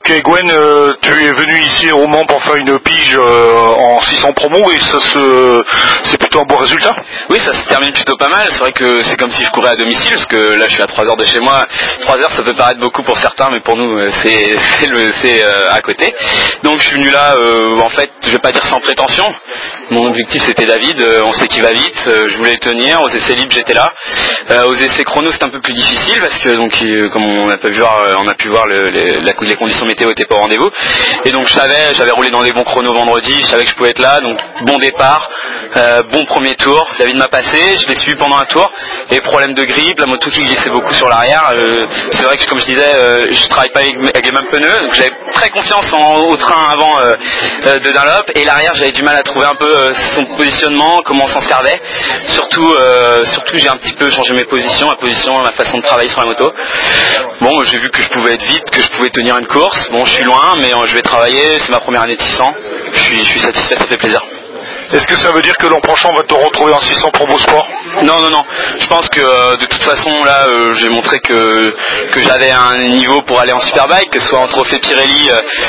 Ok Gwen, tu es venu ici au Mans pour faire une pige en 600 promo et c'est plutôt un bon résultat. Oui, ça se termine plutôt pas mal. C'est vrai que c'est comme si je courais à domicile, parce que là je suis à 3 heures de chez moi. 3 heures ça peut paraître beaucoup pour certains, mais pour nous c'est à côté. Donc je suis venu là, en fait, je vais pas dire sans prétention. Mon objectif c'était David, on sait qu'il va vite, je voulais le tenir. Aux essais libres j'étais là. Aux essais chrono c'est un peu plus difficile parce que donc comme on a pu voir les conditions météo étaient pas au rendez-vous. Et donc j'avais roulé dans des bons chronos vendredi, je savais que je pouvais être là, donc bon départ, bon premier tour. David m'a passé, je l'ai suivi pendant un tour, et problème de grippe, la moto qui glissait beaucoup sur l'arrière. C'est vrai que comme je disais, je travaille pas avec les mêmes pneus, donc j'avais très confiance au train avant de Dunlop, et l'arrière j'avais du mal à trouver un peu son positionnement, comment on s'en servait. Surtout j'ai un petit peu changé ma position, ma façon de travailler sur la moto. Bon, j'ai vu que je pouvais être vite, que je pouvais tenir une course. Bon, je suis loin, mais je vais travailler, c'est ma première année de 600. Je suis satisfait, ça fait plaisir. Est-ce que ça veut dire que l'an prochain on va te retrouver en 600 promo sport? Non. Je pense que de toute façon là, j'ai montré que j'avais un niveau pour aller en Superbike, que ce soit en trophée Pirelli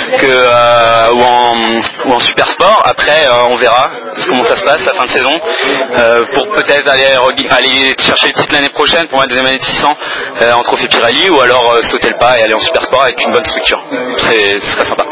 ou en Super Sport. Après, on verra comment ça se passe la fin de saison, pour peut-être aller chercher le titre l'année prochaine pour ma deuxième année de 600 en trophée Pirelli, ou alors sauter le pas et aller en Super Sport avec une bonne structure. Ce serait sympa.